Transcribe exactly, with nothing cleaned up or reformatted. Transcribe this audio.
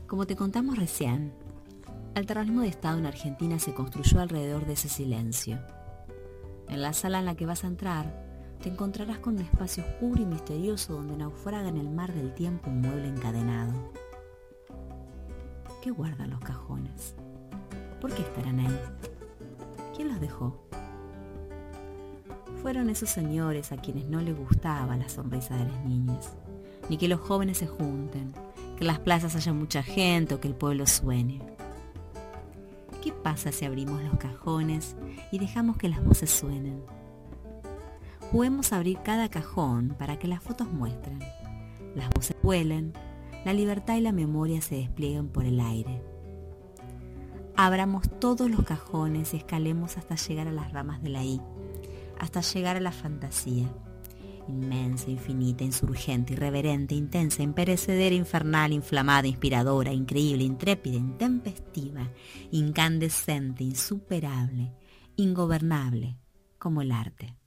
Como te contamos recién, el terrorismo de Estado en Argentina se construyó alrededor de ese silencio. En la sala en la que vas a entrar, te encontrarás con un espacio oscuro y misterioso donde naufraga en el mar del tiempo un mueble encadenado. ¿Qué guardan los cajones? ¿Por qué estarán ahí? ¿Quién los dejó? Fueron esos señores a quienes no les gustaba la sonrisa de las niñas, ni que los jóvenes se junten, que en las plazas haya mucha gente o que el pueblo suene. ¿Qué pasa si abrimos los cajones y dejamos que las voces suenen? Juguemos a abrir cada cajón para que las fotos muestren, las voces vuelen, la libertad y la memoria se desplieguen por el aire. Abramos todos los cajones y escalemos hasta llegar a las ramas de la I, hasta llegar a la fantasía. Inmensa, infinita, insurgente, irreverente, intensa, imperecedera, infernal, inflamada, inspiradora, increíble, intrépida, intempestiva, incandescente, insuperable, ingobernable, como el arte.